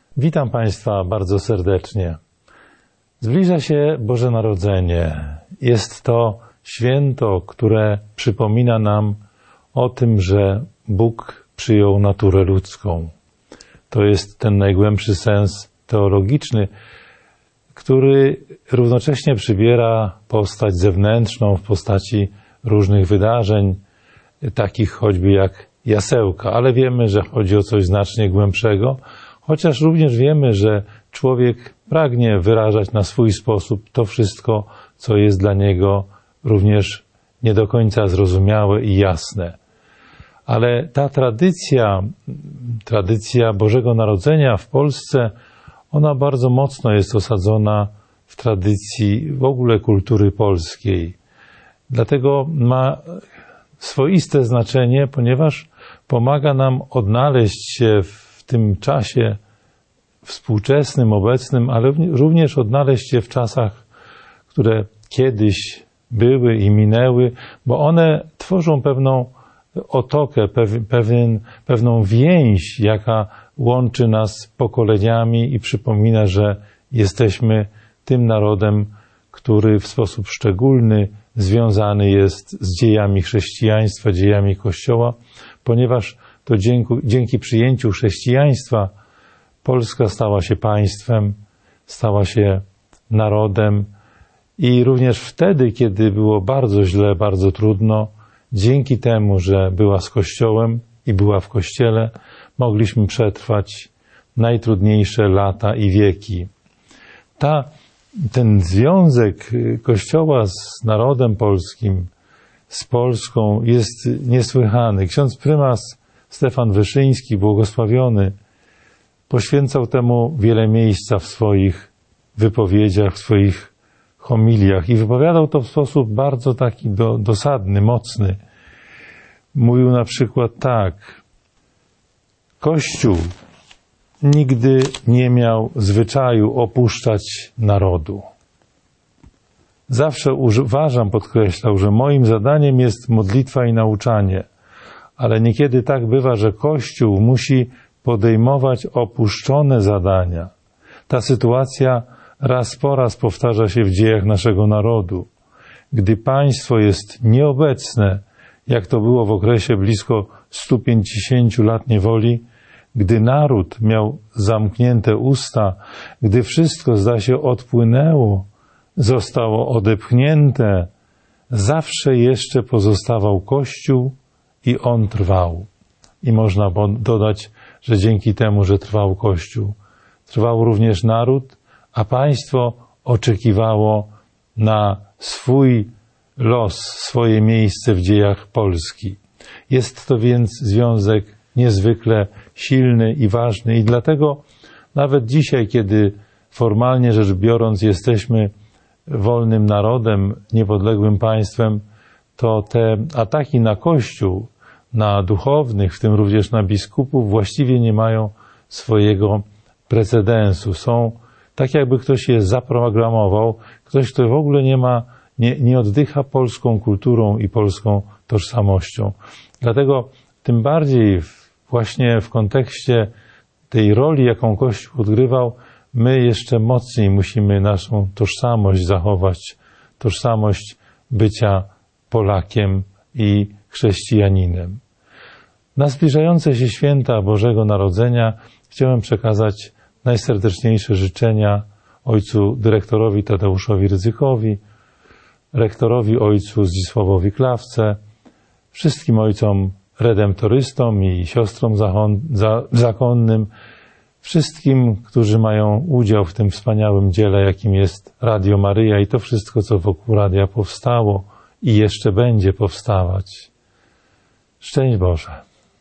Witam Państwa bardzo serdecznie. Zbliża się Boże Narodzenie. Jest to święto, które przypomina nam o tym, że Bóg przyjął naturę ludzką. To jest ten najgłębszy sens teologiczny, który równocześnie przybiera postać zewnętrzną w postaci różnych wydarzeń, takich choćby jak jasełka, ale wiemy, że chodzi o coś znacznie głębszego, chociaż również wiemy, że człowiek pragnie wyrażać na swój sposób to wszystko, co jest dla niego również nie do końca zrozumiałe i jasne. Ale ta tradycja Bożego Narodzenia w Polsce, ona bardzo mocno jest osadzona w tradycji w ogóle kultury polskiej. Dlatego ma swoiste znaczenie, ponieważ pomaga nam odnaleźć się w tym czasie współczesnym, obecnym, ale również odnaleźć się w czasach, które kiedyś były i minęły, bo one tworzą pewną otokę, pewną więź, jaka łączy nas pokoleniami i przypomina, że jesteśmy tym narodem, który w sposób szczególny związany jest z dziejami chrześcijaństwa, dziejami Kościoła, ponieważ to dzięki przyjęciu chrześcijaństwa Polska stała się państwem, stała się narodem i również wtedy, kiedy było bardzo źle, bardzo trudno, dzięki temu, że była z Kościołem i była w Kościele, mogliśmy przetrwać najtrudniejsze lata i wieki. Ten związek Kościoła z narodem polskim, z Polską jest niesłychany. Ksiądz prymas Stefan Wyszyński, błogosławiony, poświęcał temu wiele miejsca w swoich wypowiedziach, w swoich homiliach i wypowiadał to w sposób bardzo taki dosadny, mocny. Mówił na przykład tak: Kościół nigdy nie miał zwyczaju opuszczać narodu. Zawsze podkreślał, że moim zadaniem jest modlitwa i nauczanie, ale niekiedy tak bywa, że Kościół musi podejmować opuszczone zadania. Ta sytuacja raz po raz powtarza się w dziejach naszego narodu. Gdy państwo jest nieobecne, jak to było w okresie blisko 150 lat niewoli, gdy naród miał zamknięte usta, gdy wszystko, zda się, odpłynęło, zostało odepchnięte, zawsze jeszcze pozostawał Kościół i on trwał. I można dodać, że dzięki temu, że trwał Kościół, trwał również naród, a państwo oczekiwało na swój los, swoje miejsce w dziejach Polski. Jest to więc związek niezwykle silny i ważny i dlatego nawet dzisiaj, kiedy formalnie rzecz biorąc jesteśmy wolnym narodem, niepodległym państwem, to te ataki na Kościół, na duchownych, w tym również na biskupów, właściwie nie mają swojego precedensu. Są tak, jakby ktoś je zaprogramował, ktoś, kto w ogóle nie oddycha polską kulturą i polską tożsamością. Dlatego tym bardziej właśnie w kontekście tej roli, jaką Kościół odgrywał, my jeszcze mocniej musimy naszą tożsamość zachować, tożsamość bycia Polakiem i chrześcijaninem. Na zbliżające się święta Bożego Narodzenia chciałem przekazać najserdeczniejsze życzenia ojcu dyrektorowi Tadeuszowi Rydzykowi, rektorowi ojcu Zdzisławowi Klawce, wszystkim ojcom redemptorystom i siostrom zakonnym, wszystkim, którzy mają udział w tym wspaniałym dziele, jakim jest Radio Maryja i to wszystko, co wokół radia powstało i jeszcze będzie powstawać. Szczęść Boże!